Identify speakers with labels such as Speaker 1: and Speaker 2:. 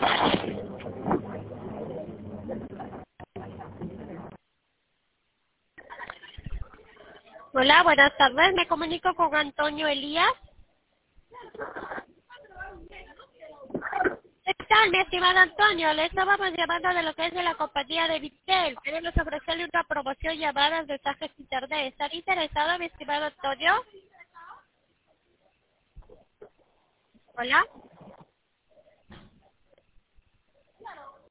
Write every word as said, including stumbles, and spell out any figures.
Speaker 1: Hola, buenas tardes. Me comunico con Antonio Elías. ¿Qué tal, mi estimado Antonio? Le estábamos llamando de lo que es de la compañía de Vitel. Queremos ofrecerle una promoción llamada mensajes internet. ¿Están interesado, mi estimado Antonio? Hola.